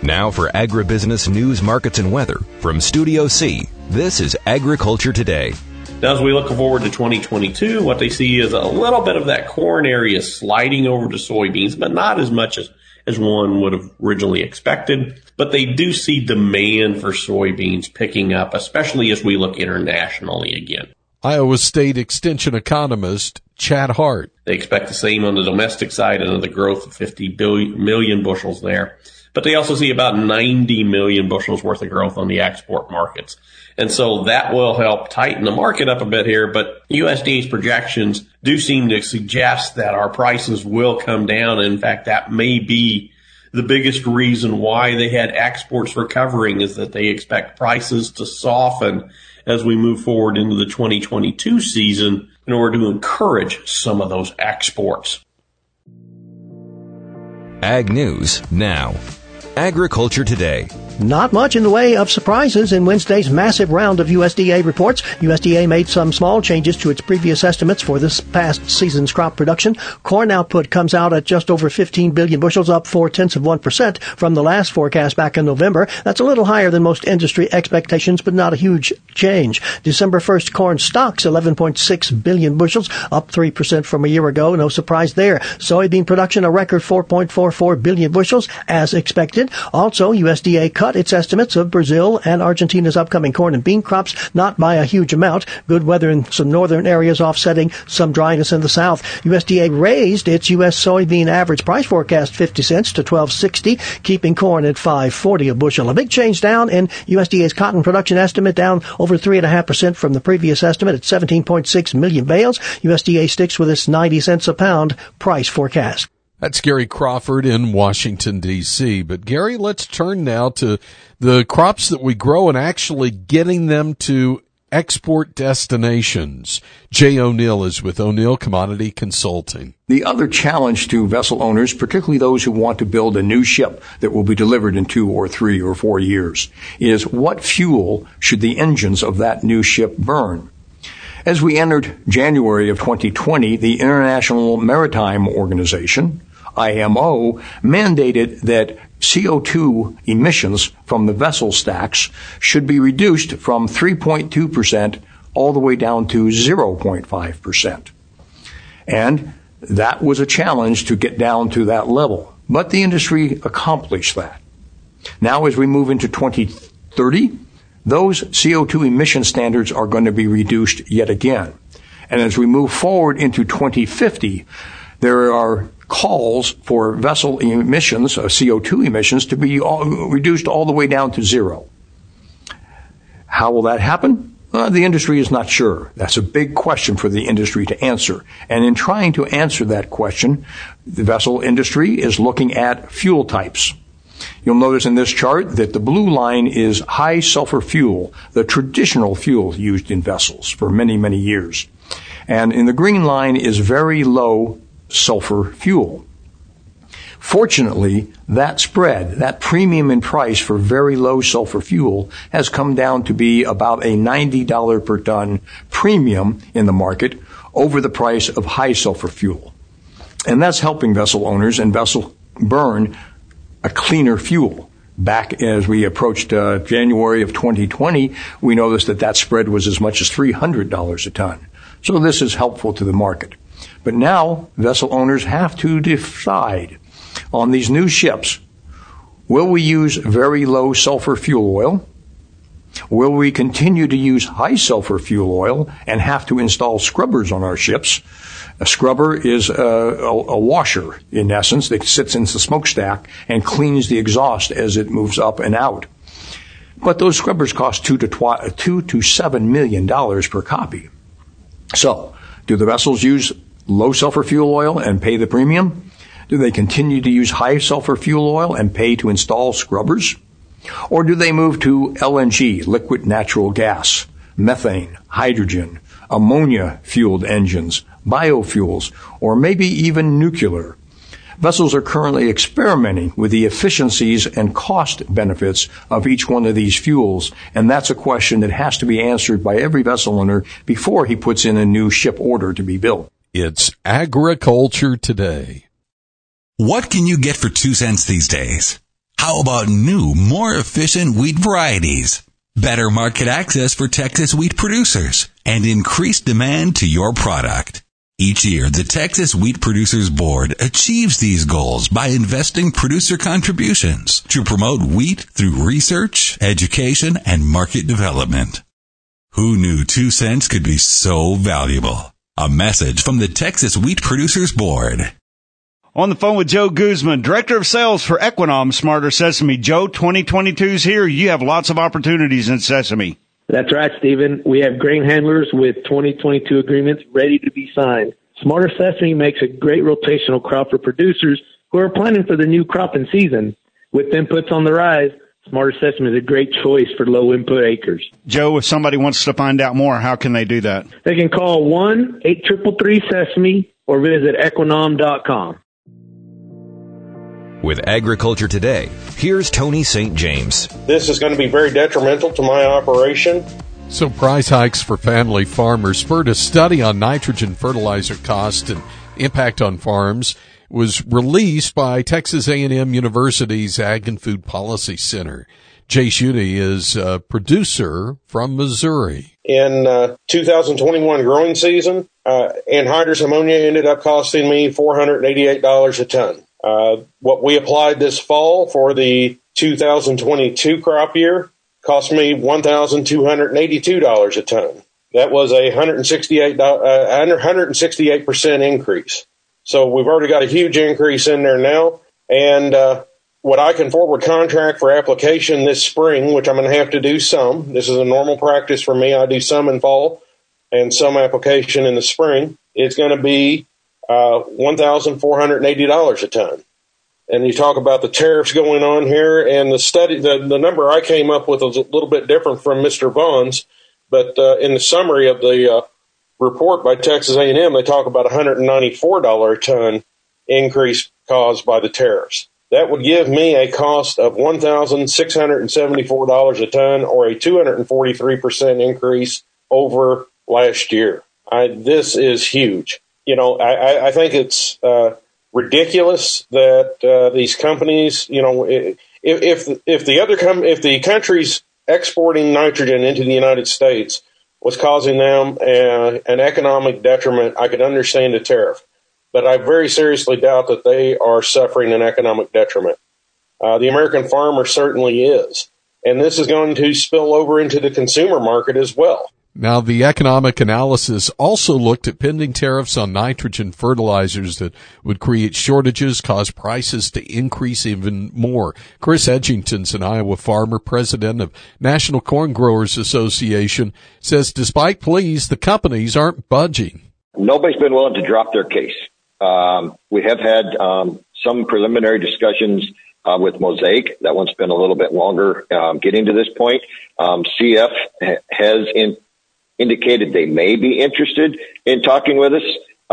Now for agribusiness news, markets, and weather from Studio C, this is Agriculture Today. Now, as we look forward to 2022, what they see is a little bit of that corn area sliding over to soybeans, but not as much as one would have originally expected. But they do see demand for soybeans picking up, especially as we look internationally again. Iowa State Extension economist Chad Hart. They expect the same on the domestic side, another growth of 50 million bushels there. But they also see about 90 million bushels worth of growth on the export markets. And so that will help tighten the market up a bit here. But USDA's projections do seem to suggest that our prices will come down. In fact, that may be the biggest reason why they had exports recovering, is that they expect prices to soften as we move forward into the 2022 season in order to encourage some of those exports. Ag News now. Agriculture Today. Not much in the way of surprises in Wednesday's massive round of USDA reports. USDA made some small changes to its previous estimates for this past season's crop production. Corn output comes out at just over 15 billion bushels, up 0.4% from the last forecast back in November. That's a little higher than most industry expectations, but not a huge change. December 1st corn stocks, 11.6 billion bushels, up 3% from a year ago. No surprise there. Soybean production, a record 4.44 billion bushels, as expected. Also, USDA cut its estimates of Brazil and Argentina's upcoming corn and bean crops, not by a huge amount. Good weather in some northern areas offsetting some dryness in the south. USDA raised its U.S. soybean average price forecast 50 cents to $12.60, keeping corn at $5.40 a bushel. A big change down in USDA's cotton production estimate, down over 3.5% from the previous estimate at 17.6 million bales. USDA sticks with its 90 cents a pound price forecast. That's Gary Crawford in Washington, D.C. But, Gary, let's turn now to the crops that we grow and actually getting them to export destinations. Jay O'Neill is with O'Neill Commodity Consulting. The other challenge to vessel owners, particularly those who want to build a new ship that will be delivered in 2 or 3 or 4 years, is what fuel should the engines of that new ship burn? As we entered January of 2020, the International Maritime Organization, IMO, mandated that CO2 emissions from the vessel stacks should be reduced from 3.2% all the way down to 0.5%. And that was a challenge to get down to that level. But the industry accomplished that. Now, as we move into 2030, those CO2 emission standards are going to be reduced yet again. And as we move forward into 2050, there are calls for vessel emissions, CO2 emissions, to be reduced all the way down to zero. How will that happen? The industry is not sure. That's a big question for the industry to answer. And in trying to answer that question, the vessel industry is looking at fuel types. You'll notice in this chart that the blue line is high sulfur fuel, the traditional fuel used in vessels for many, many years. And in the green line is very low sulfur fuel. Fortunately, that spread, that premium in price for very low sulfur fuel, has come down to be about a $90 per ton premium in the market over the price of high sulfur fuel. And that's helping vessel owners and vessel burn a cleaner fuel. Back as we approached January of 2020, we noticed that spread was as much as $300 a ton. So this is helpful to the market. But now vessel owners have to decide on these new ships. Will we use very low sulfur fuel oil? Will we continue to use high sulfur fuel oil and have to install scrubbers on our ships? A scrubber is a washer, in essence, that sits in the smokestack and cleans the exhaust as it moves up and out. But those scrubbers cost $2 to $7 million per copy. So, do the vessels use low sulfur fuel oil and pay the premium? Do they continue to use high sulfur fuel oil and pay to install scrubbers? Or do they move to LNG, liquid natural gas, methane, hydrogen, ammonia-fueled engines, biofuels, or maybe even nuclear? Vessels are currently experimenting with the efficiencies and cost benefits of each one of these fuels, and that's a question that has to be answered by every vessel owner before he puts in a new ship order to be built. It's Agriculture Today. What can you get for 2 cents these days? How about new, more efficient wheat varieties? Better market access for Texas wheat producers and increased demand to your product. Each year, the Texas Wheat Producers Board achieves these goals by investing producer contributions to promote wheat through research, education, and market development. Who knew 2 cents could be so valuable? A message from the Texas Wheat Producers Board. On the phone with Joe Guzman, Director of Sales for Equinom Smarter Sesame. Joe, 2022's here. You have lots of opportunities in sesame. That's right, Stephen. We have grain handlers with 2022 agreements ready to be signed. Smarter Sesame makes a great rotational crop for producers who are planning for the new cropping season. With inputs on the rise, Smarter Sesame is a great choice for low-input acres. Joe, if somebody wants to find out more, how can they do that? They can call 1-833-SESAME or visit equinom.com. With Agriculture Today, here's Tony St. James. This is going to be very detrimental to my operation. So price hikes for family farmers spurred a study on nitrogen fertilizer cost and impact on farms. It was released by Texas A&M University's Ag and Food Policy Center. Jay Schutte is a producer from Missouri. In 2021 growing season, anhydrous ammonia ended up costing me $488 a ton. What we applied this fall for the 2022 crop year cost me $1,282 a ton. That was a 168% increase. So we've already got a huge increase in there now. And what I can forward contract for application this spring, which I'm going to have to do some. This is a normal practice for me. I do some in fall and some application in the spring. It's going to be $1,480 a ton. And you talk about the tariffs going on here, and the study, the number I came up with was a little bit different from Mr. Vaughn's, but in the summary of the report by Texas A&M, they talk about $194 a ton increase caused by the tariffs. That would give me a cost of $1,674 a ton, or a 243% increase over last year. This is huge. You know, I think it's ridiculous that these companies, you know, if the countries exporting nitrogen into the United States was causing them an economic detriment, I could understand the tariff. But I very seriously doubt that they are suffering an economic detriment. The American farmer certainly is. And this is going to spill over into the consumer market as well. Now, the economic analysis also looked at pending tariffs on nitrogen fertilizers that would create shortages, cause prices to increase even more. Chris Edgington's an Iowa farmer, president of National Corn Growers Association, says despite pleas, the companies aren't budging. Nobody's been willing to drop their case. We have had some preliminary discussions with Mosaic. That one's been a little bit longer getting to this point. CF has indicated they may be interested in talking with us,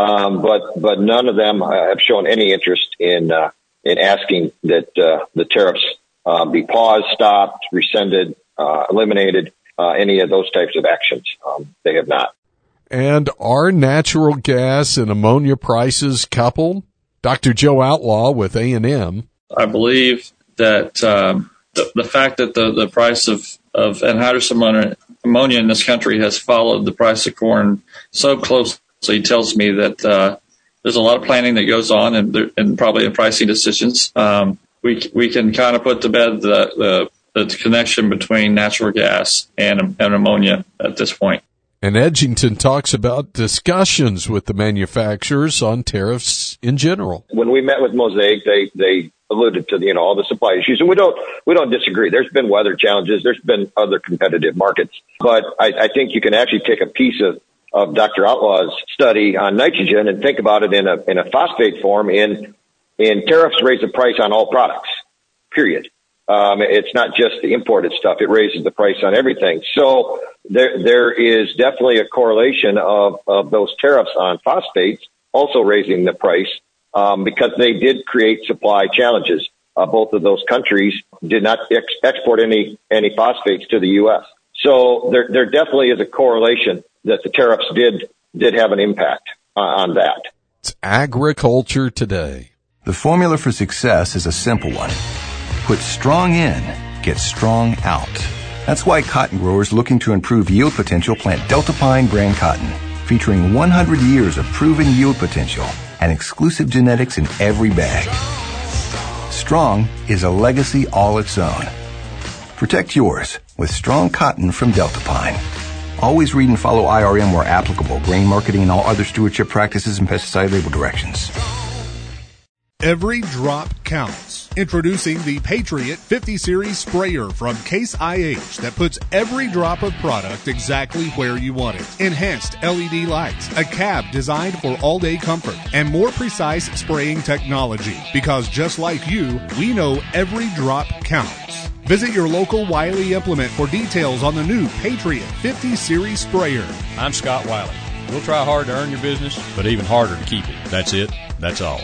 but none of them have shown any interest in asking that the tariffs be paused, stopped, rescinded, eliminated, any of those types of actions. They have not. And are natural gas and ammonia prices coupled? Dr. Joe Outlaw with A&M. I believe that the fact that the price of anhydrous ammonia in this country has followed the price of corn so closely tells me that there's a lot of planning that goes on and probably in pricing decisions. We can kind of put to bed the connection between natural gas and ammonia at this point. And Edgington talks about discussions with the manufacturers on tariffs in general. When we met with Mosaic, they alluded to all the supply issues, and we don't disagree. There's been weather challenges, there's been other competitive markets, but I think you can actually take a piece of Dr. Outlaw's study on nitrogen and think about it in a phosphate form. In tariffs raise the price on all products. Period. It's not just the imported stuff; it raises the price on everything. So there is definitely a correlation of those tariffs on phosphates also raising the price because they did create supply challenges. Both of those countries did not export any phosphates to the U.S. So there definitely is a correlation that the tariffs did have an impact on that. It's Agriculture Today. The formula for success is a simple one. Put strong in, get strong out. That's why cotton growers looking to improve yield potential plant Delta Pine brand cotton, featuring 100 years of proven yield potential and exclusive genetics in every bag. Strong is a legacy all its own. Protect yours with strong cotton from Delta Pine. Always read and follow IRM where applicable, grain marketing and all other stewardship practices and pesticide label directions. Every drop counts. Introducing the Patriot 50 Series sprayer from Case IH that puts every drop of product exactly where you want it. Enhanced LED lights, a cab designed for all-day comfort, and more precise spraying technology. Because just like you, we know every drop counts. Visit your local Wiley Implement for details on the new Patriot 50 Series sprayer. I'm Scott Wiley. We'll try hard to earn your business, but even harder to keep it. That's it. That's all.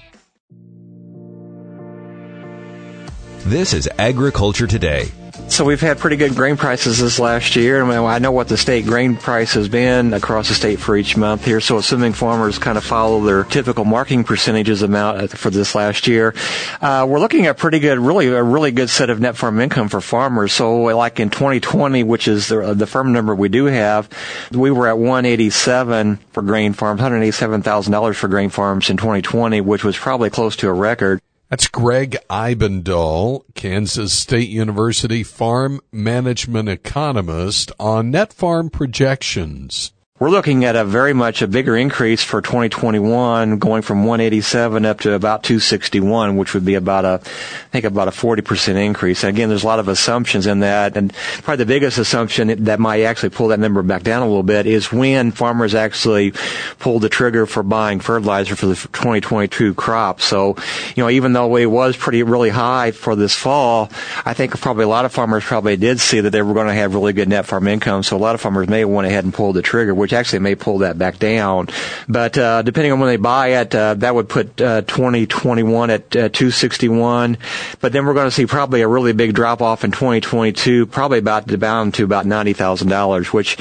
This is Agriculture Today. So we've had pretty good grain prices this last year. I know what the state grain price has been across the state for each month here. So assuming farmers kind of follow their typical marking percentages amount for this last year, we're looking at pretty good, a really good set of net farm income for farmers. So like in 2020, which is the firm number we do have, we were at $187 for grain farms, $187,000 for grain farms in 2020, which was probably close to a record. That's Greg Eibendahl, Kansas State University farm management economist, on net farm projections. We're looking at very much a bigger increase for 2021, going from 187 up to about 261, which would be about a 40% increase. And again, there's a lot of assumptions in that, and probably the biggest assumption that might actually pull that number back down a little bit is when farmers actually pull the trigger for buying fertilizer for the 2022 crop. So, even though it was really high for this fall, I think probably a lot of farmers probably did see that they were going to have really good net farm income. So a lot of farmers may have went ahead and pulled the trigger, which actually may pull that back down. But depending on when they buy it, that would put 2021 at 261. But then we're going to see probably a really big drop-off in 2022, probably down to about $90,000, which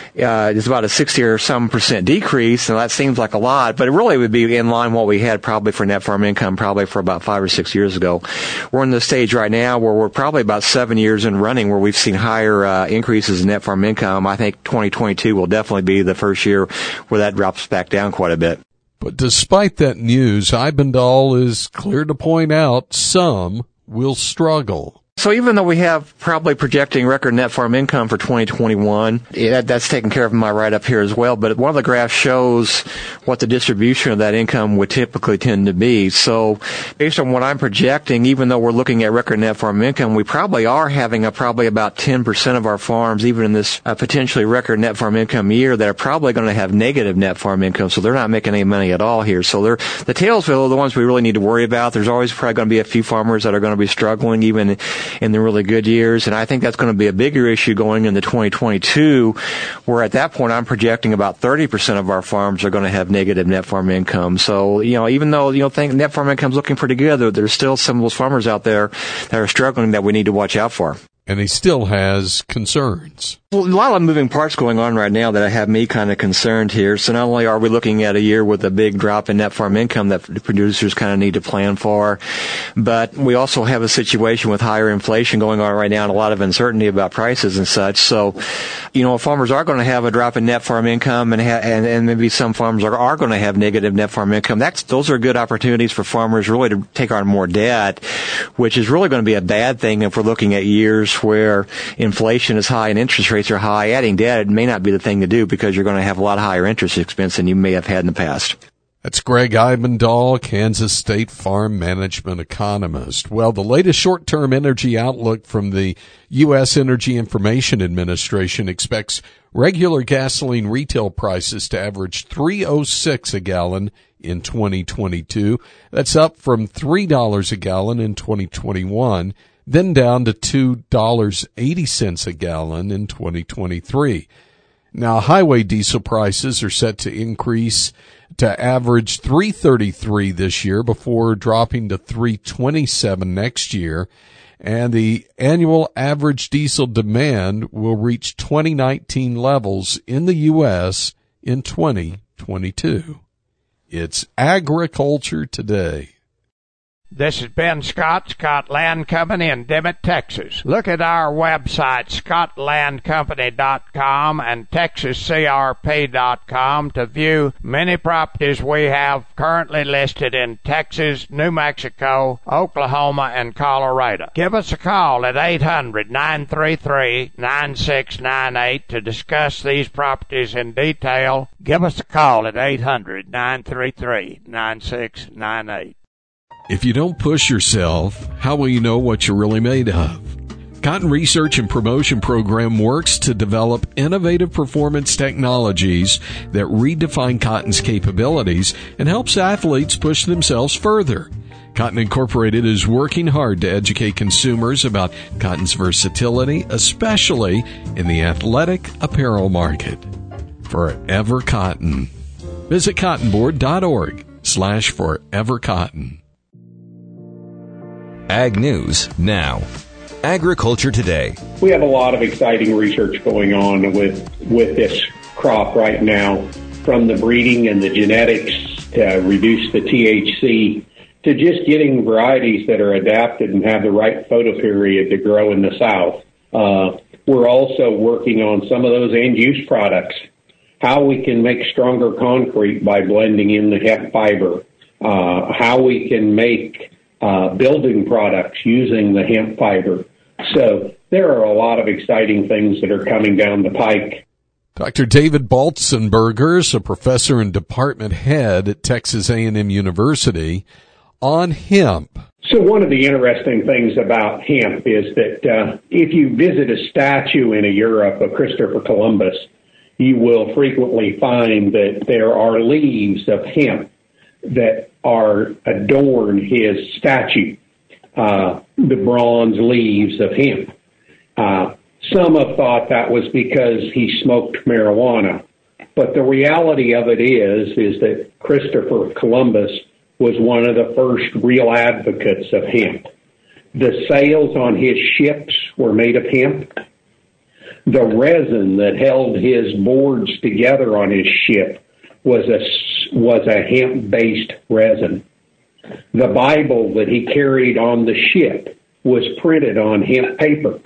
is about a 60 or some percent decrease. And that seems like a lot, but it really would be in line what we had probably for net farm income probably for about 5 or 6 years ago. We're in the stage right now where we're probably about 7 years in running where we've seen higher increases in net farm income. I think 2022 will definitely be the first year where that drops back down quite a bit. But despite that news, Eibendahl is clear to point out some will struggle. So even though we have probably projecting record net farm income for 2021, that's taken care of in my write-up here as well, but one of the graphs shows what the distribution of that income would typically tend to be. So based on what I'm projecting, even though we're looking at record net farm income, we probably are having probably about 10% of our farms, even in this potentially record net farm income year, that are probably going to have negative net farm income, so they're not making any money at all here. So the tails are the ones we really need to worry about. There's always probably going to be a few farmers that are going to be struggling even in the really good years, and I think that's going to be a bigger issue going into 2022, where at that point I'm projecting about 30% of our farms are going to have negative net farm income. So, even though, think net farm income's looking pretty good, there's still some of those farmers out there that are struggling that we need to watch out for. And he still has concerns. Well, a lot of moving parts going on right now that have me kind of concerned here. So not only are we looking at a year with a big drop in net farm income that the producers kind of need to plan for, but we also have a situation with higher inflation going on right now and a lot of uncertainty about prices and such. So, farmers are going to have a drop in net farm income and maybe some farmers are going to have negative net farm income. Those are good opportunities for farmers really to take on more debt, which is really going to be a bad thing if we're looking at years where inflation is high and interest rates are high. Adding debt may not be the thing to do because you're going to have a lot higher interest expense than you may have had in the past. That's Greg Eibendahl, Kansas State farm management economist. Well, the latest short-term energy outlook from the U.S. Energy Information Administration expects regular gasoline retail prices to average $3.06 a gallon in 2022. That's up from $3 a gallon in 2021. Then down to $2.80 a gallon in 2023. Now, highway diesel prices are set to increase to average $3.33 this year before dropping to $3.27 next year. And the annual average diesel demand will reach 2019 levels in the U.S. in 2022. It's Agriculture Today. This is Ben Scott, Scott Land Company in Dimmitt, Texas. Look at our website, scottlandcompany.com and texascrp.com to view many properties we have currently listed in Texas, New Mexico, Oklahoma, and Colorado. Give us a call at 800-933-9698 to discuss these properties in detail. Give us a call at 800-933-9698. If you don't push yourself, how will you know what you're really made of? Cotton Research and Promotion Program works to develop innovative performance technologies that redefine cotton's capabilities and helps athletes push themselves further. Cotton Incorporated is working hard to educate consumers about cotton's versatility, especially in the athletic apparel market. Forever Cotton. Visit cottonboard.org/forevercotton. Ag News Now. Agriculture Today. We have a lot of exciting research going on with this crop right now, from the breeding and the genetics to reduce the THC to just getting varieties that are adapted and have the right photoperiod to grow in the South. We're also working on some of those end-use products, how we can make stronger concrete by blending in the hemp fiber, how we can make building products using the hemp fiber. So there are a lot of exciting things that are coming down the pike. Dr. David Baltzenberger is a professor and department head at Texas A&M University on hemp. So one of the interesting things about hemp is that if you visit a statue in Europe of Christopher Columbus, you will frequently find that there are leaves of hemp that adorn his statue, the bronze leaves of hemp. Some have thought that was because he smoked marijuana, but the reality of it is that Christopher Columbus was one of the first real advocates of hemp. The sails on his ships were made of hemp. The resin that held his boards together on his ship was a hemp-based resin. The Bible that he carried on the ship was printed on hemp paper.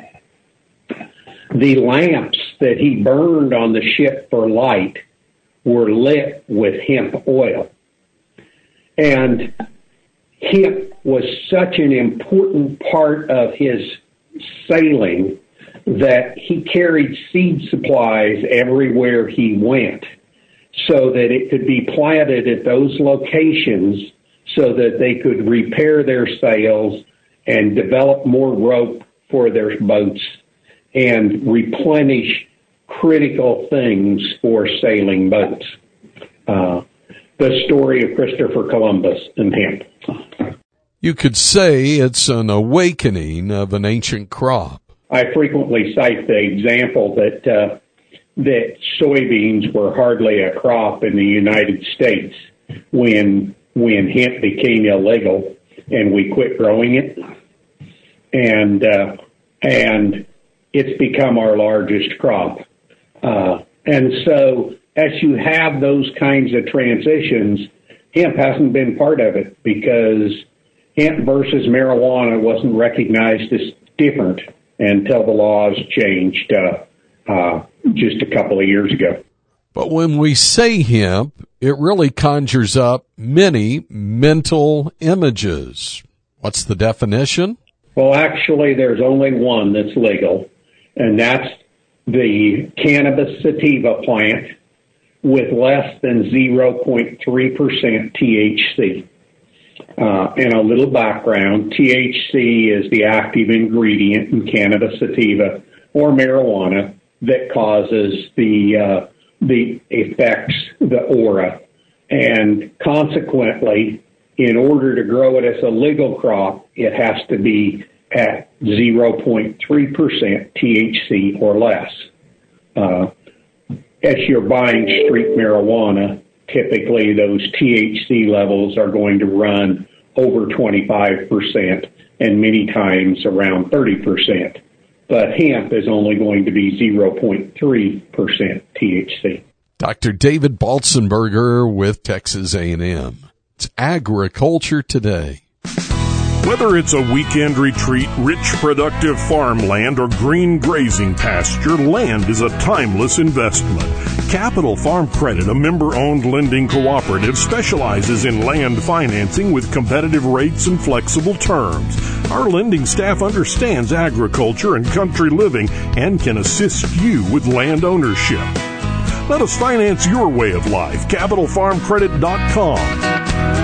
The lamps that he burned on the ship for light were lit with hemp oil. And hemp was such an important part of his sailing that he carried seed supplies everywhere he went, so that it could be planted at those locations so that they could repair their sails and develop more rope for their boats and replenish critical things for sailing boats. The story of Christopher Columbus and hemp. You could say it's an awakening of an ancient crop. I frequently cite the example that soybeans were hardly a crop in the United States when hemp became illegal and we quit growing it, and it's become our largest crop. And so as you have those kinds of transitions, hemp hasn't been part of it because hemp versus marijuana wasn't recognized as different until the laws changed just a couple of years ago. But when we say hemp, it really conjures up many mental images. What's the definition? Well, actually, there's only one that's legal, and that's the cannabis sativa plant with less than 0.3% THC. And a little background, THC is the active ingredient in cannabis sativa or marijuana that causes the effects, the aura. And consequently, in order to grow it as a legal crop, it has to be at 0.3% THC or less. As you're buying street marijuana, typically those THC levels are going to run over 25% and many times around 30%. But hemp is only going to be 0.3% THC. Dr. David Baltzenberger with Texas A&M. It's Agriculture Today. Whether it's a weekend retreat, rich, productive farmland, or green grazing pasture, land is a timeless investment. Capital Farm Credit, a member-owned lending cooperative, specializes in land financing with competitive rates and flexible terms. Our lending staff understands agriculture and country living and can assist you with land ownership. Let us finance your way of life. CapitalFarmCredit.com.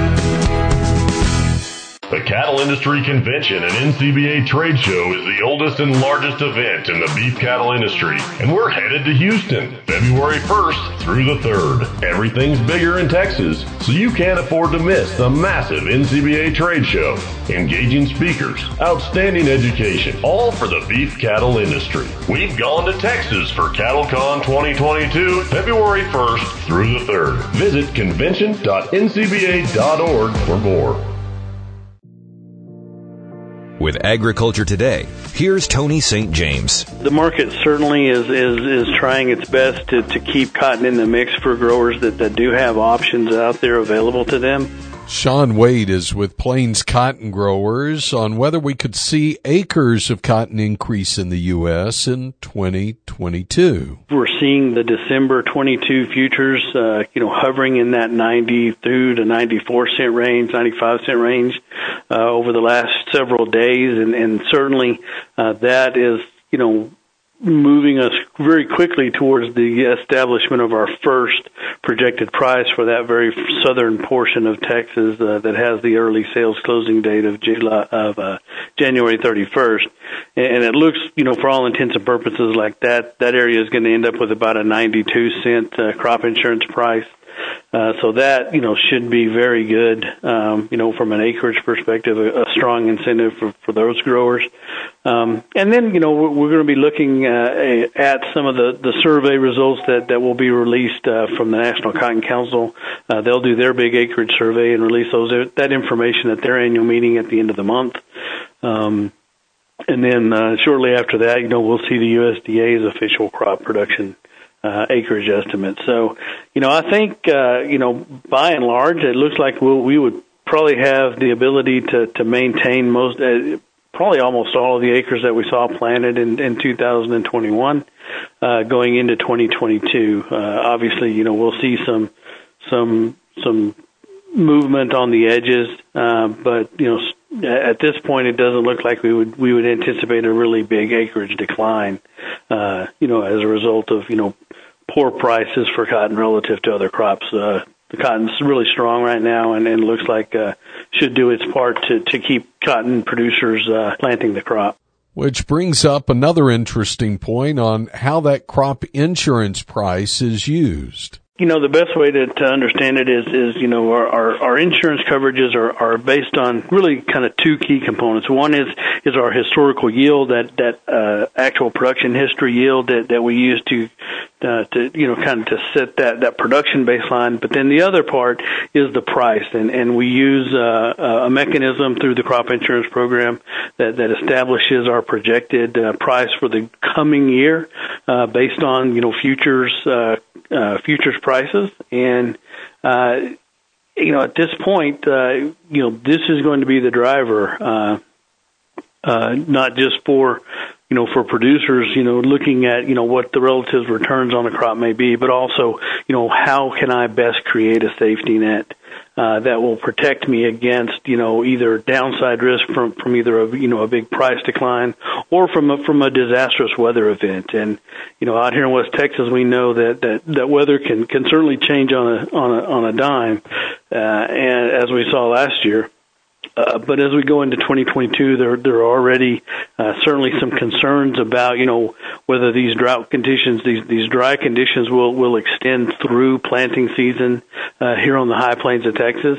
The Cattle Industry Convention and NCBA Trade Show is the oldest and largest event in the beef cattle industry, and we're headed to Houston, February 1st through the 3rd. Everything's bigger in Texas, so you can't afford to miss the massive NCBA Trade Show. Engaging speakers, outstanding education, all for the beef cattle industry. We've gone to Texas for CattleCon 2022, February 1st through the 3rd. Visit convention.ncba.org for more. With Agriculture Today, here's Tony St. James. The market certainly is trying its best to keep cotton in the mix for growers that do have options out there available to them. Sean Wade is with Plains Cotton Growers on whether we could see acres of cotton increase in the U.S. in 2022. We're seeing the December 22 futures, hovering in that 92 to 94 cent range, 95 cent range, over the last several days. And certainly, that is, moving us very quickly towards the establishment of our first projected price for that very southern portion of Texas that has the early sales closing date of January 31st. And it looks, for all intents and purposes like that area is going to end up with about a 92-cent crop insurance price. So that, should be very good, from an acreage perspective, a strong incentive for those growers. And then, we're going to be looking at some of the survey results that will be released from the National Cotton Council. They'll do their big acreage survey and release that information at their annual meeting at the end of the month. And then shortly after that, we'll see the USDA's official crop production acreage estimate. So, I think, by and large, it looks like we would probably have the ability to maintain probably almost all of the acres that we saw planted in 2021 going into 2022. Obviously, we'll see some movement on the edges, but at this point, it doesn't look like we would anticipate a really big acreage decline, as a result of poor prices for cotton relative to other crops. The cotton's really strong right now, and it looks like should do its part to keep cotton producers planting the crop. Which brings up another interesting point on how that crop insurance price is used. The best way to understand it is our insurance coverages are based on really kind of two key components. One is our historical yield, that actual production history yield that we use to set that production baseline. But then the other part is the price, and we use a mechanism through the crop insurance program that establishes our projected price for the coming year based on futures prices. And at this point, this is going to be the driver, not just for producers, looking at, what the relative returns on the crop may be, but also, how can I best create a safety net that will protect me against, either downside risk from either a big price decline or from a disastrous weather event. And out here in West Texas, we know that weather can certainly change on a dime, and as we saw last year. But as we go into 2022, there are already certainly some concerns about, whether these drought conditions, these dry conditions will extend through planting season here on the high plains of Texas.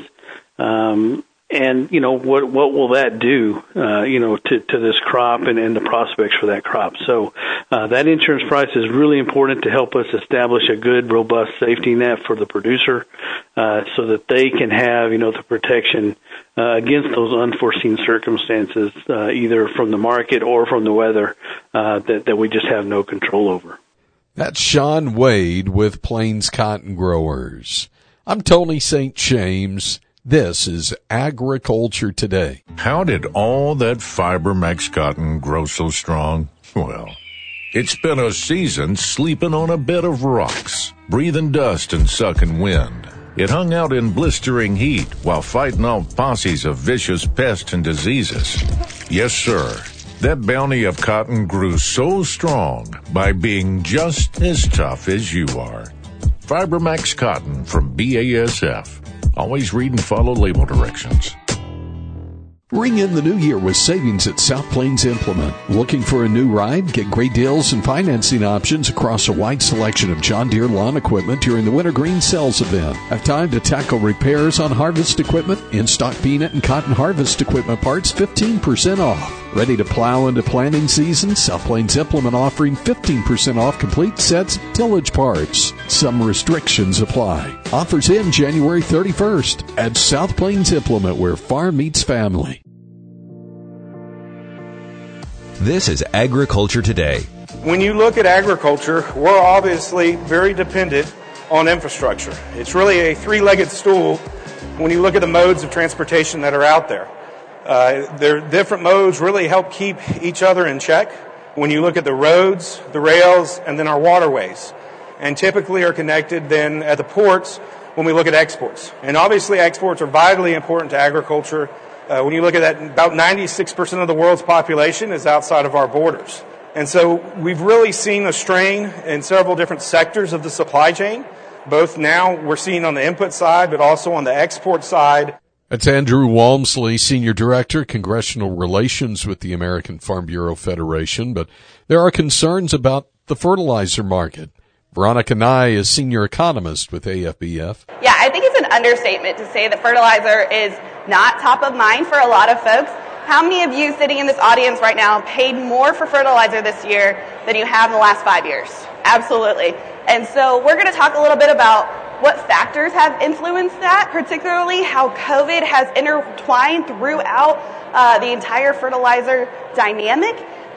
And, what will that do, to this crop and the prospects for that crop? So that insurance price is really important to help us establish a good, robust safety net for the producer so that they can have, the protection against those unforeseen circumstances, either from the market or from the weather that we just have no control over. That's Sean Wade with Plains Cotton Growers. I'm Tony St. James. This is Agriculture Today. How did all that FiberMax cotton grow so strong? Well, it's been a season sleeping on a bed of rocks, breathing dust and sucking wind. It hung out in blistering heat while fighting off posses of vicious pests and diseases. Yes, sir. That bounty of cotton grew so strong by being just as tough as you are. FiberMax cotton from BASF. Always read and follow label directions. Ring in the new year with savings at South Plains Implement. Looking for a new ride? Get great deals and financing options across a wide selection of John Deere lawn equipment during the Winter Green Sales event. Have time to tackle repairs on harvest equipment? In-stock peanut and cotton harvest equipment parts 15% off. Ready to plow into planting season? South Plains Implement offering 15% off complete sets of tillage parts. Some restrictions apply. Offers end January 31st at South Plains Implement, where farm meets family. This is Agriculture Today. When you look at agriculture, we're obviously very dependent on infrastructure. It's really a three-legged stool when you look at the modes of transportation that are out there. Their different modes really help keep each other in check when you look at the roads, the rails, and then our waterways, and typically are connected then at the ports when we look at exports. And obviously exports are vitally important to agriculture. When you look at that, about 96% of the world's population is outside of our borders. And so we've really seen a strain in several different sectors of the supply chain. Both now we're seeing on the input side, but also on the export side. That's Andrew Walmsley, Senior Director, Congressional Relations with the American Farm Bureau Federation. But there are concerns about the fertilizer market. Veronica Nye is Senior Economist with AFBF. Yeah, I think it's an understatement to say that fertilizer is not top of mind for a lot of folks. How many of you sitting in this audience right now paid more for fertilizer this year than you have in the last 5 years? Absolutely. And so we're going to talk a little bit about what factors have influenced that, particularly how COVID has intertwined throughout the entire fertilizer dynamic,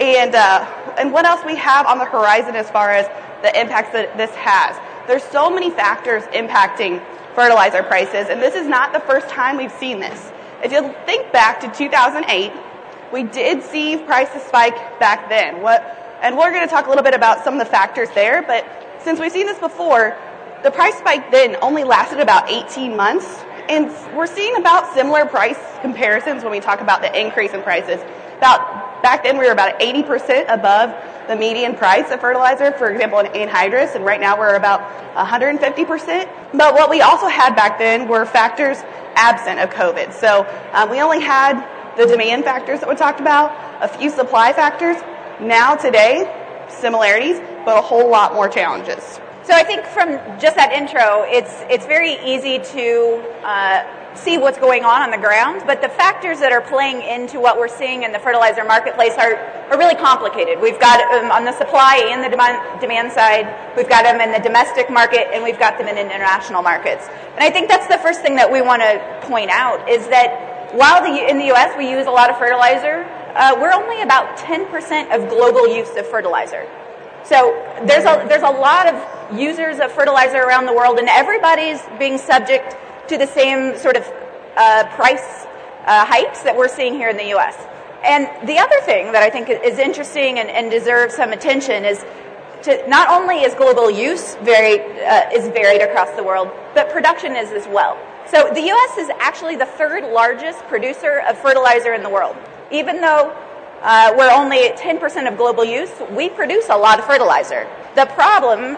and what else we have on the horizon as far as the impacts that this has. There's so many factors impacting fertilizer prices, and this is not the first time we've seen this. If you think back to 2008, we did see prices spike back then. And we're going to talk a little bit about some of the factors there, but since we've seen this before, the price spike then only lasted about 18 months, and we're seeing about similar price comparisons when we talk about the increase in prices. Back then we were about 80% above the median price of fertilizer, for example, in anhydrous, and right now we're about 150%. But what we also had back then were factors absent of COVID. So we only had the demand factors that we talked about, a few supply factors. Now today, similarities, but a whole lot more challenges. So I think from just that intro, it's very easy to see what's going on the ground, but the factors that are playing into what we're seeing in the fertilizer marketplace are really complicated. We've got on the supply and the demand side, we've got them in the domestic market, and we've got them in international markets. And I think that's the first thing that we want to point out, is that while in the U.S. we use a lot of fertilizer, we're only about 10% of global use of fertilizer. So there's a lot of users of fertilizer around the world, and everybody's being subject to the same sort of price hikes that we're seeing here in the U.S. And the other thing that I think is interesting and deserves some attention is to not only is global use varied across the world, but production is as well. So the U.S. is actually the third largest producer of fertilizer in the world. Even though we're only at 10% of global use, we produce a lot of fertilizer. The problem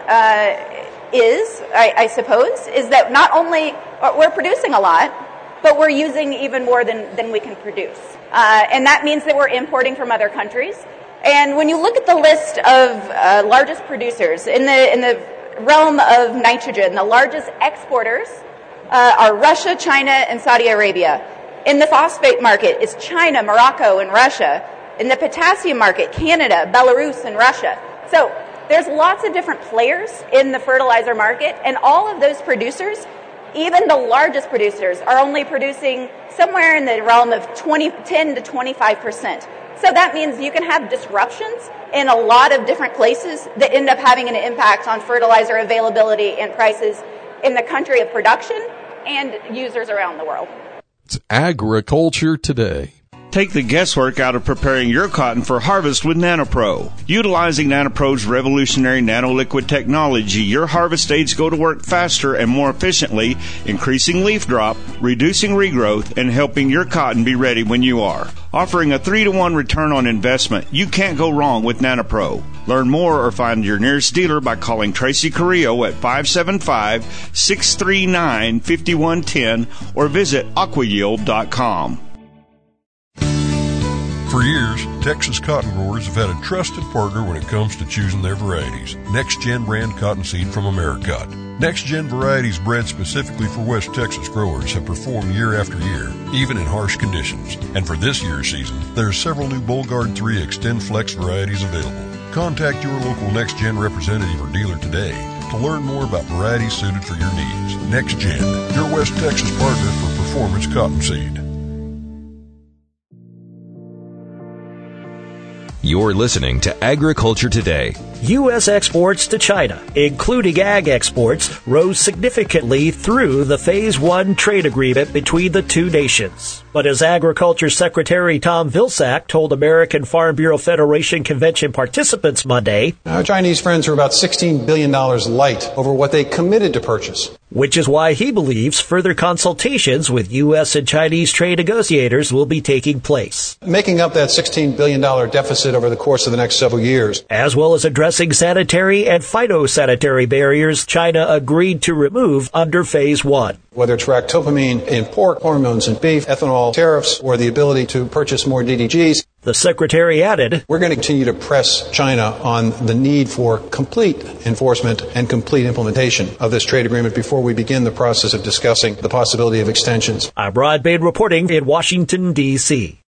is, I suppose, is that not only we're producing a lot, but we're using even more than we can produce. And that means that we're importing from other countries. And when you look at the list of largest producers in the realm of nitrogen, the largest exporters are Russia, China, and Saudi Arabia. In the phosphate market, it's China, Morocco, and Russia. In the potassium market, Canada, Belarus, and Russia. So there's lots of different players in the fertilizer market, and all of those producers, even the largest producers, are only producing somewhere in the realm of 10 to 25%. So that means you can have disruptions in a lot of different places that end up having an impact on fertilizer availability and prices in the country of production and users around the world. It's Agriculture Today. Take the guesswork out of preparing your cotton for harvest with NanoPro. Utilizing NanoPro's revolutionary nanoliquid technology, your harvest aids go to work faster and more efficiently, increasing leaf drop, reducing regrowth, and helping your cotton be ready when you are. Offering a 3-to-1 return on investment, you can't go wrong with NanoPro. Learn more or find your nearest dealer by calling Tracy Carrillo at 575-639-5110 or visit aquayield.com. For years, Texas cotton growers have had a trusted partner when it comes to choosing their varieties. Next Gen brand cottonseed from Americot. Next Gen varieties bred specifically for West Texas growers have performed year after year, even in harsh conditions. And for this year's season, there are several new Bollgard 3 Extend Flex varieties available. Contact your local Next Gen representative or dealer today to learn more about varieties suited for your needs. Next Gen, your West Texas partner for performance cottonseed. You're listening to Agriculture Today. U.S. exports to China, including ag exports, rose significantly through the Phase 1 trade agreement between the two nations. But as Agriculture Secretary Tom Vilsack told American Farm Bureau Federation convention participants Monday, our Chinese friends are about $16 billion light over what they committed to purchase. Which is why he believes further consultations with U.S. and Chinese trade negotiators will be taking place. Making up that $16 billion deficit over the course of the next several years. As well as addressing sanitary and phytosanitary barriers China agreed to remove under Phase 1. Whether it's ractopamine in pork, hormones in beef, ethanol tariffs, or the ability to purchase more DDGs. The Secretary added, we're going to continue to press China on the need for complete enforcement and complete implementation of this trade agreement before we begin the process of discussing the possibility of extensions. I'm Rod Bain reporting in Washington, D.C.